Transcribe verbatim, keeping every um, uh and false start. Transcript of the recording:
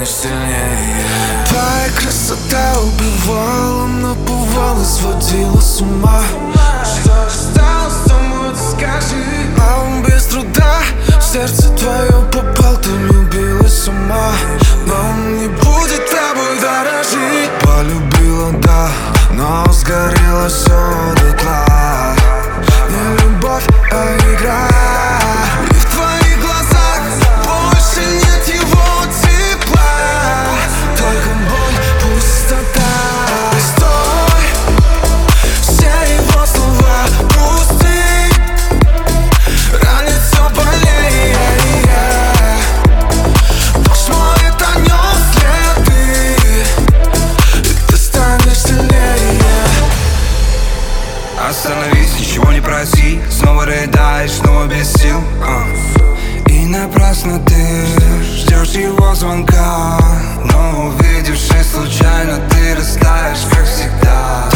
станешь сильнее. Твоя красота убивала, напувала, сводила с ума. Что осталось, тому ты скажи. А он без труда в сердце твое попал, ты любила сама. Но он не будет тобой дорожить. Полюбила, да, но сгорело все дотла. Не любовь, а игра. И в твоих глазах больше нет его тепла, только боль, пустота. Стой, все его слова пусты, ранит все больнее. Дождь моет о нем следы, и ты станешь сильнее. Остановись, ничего не проси, снова рыдаешь, снова без сил, uh. И напрасно ты ждешь его звонка, но увидевшись случайно, ты растаешь, как всегда.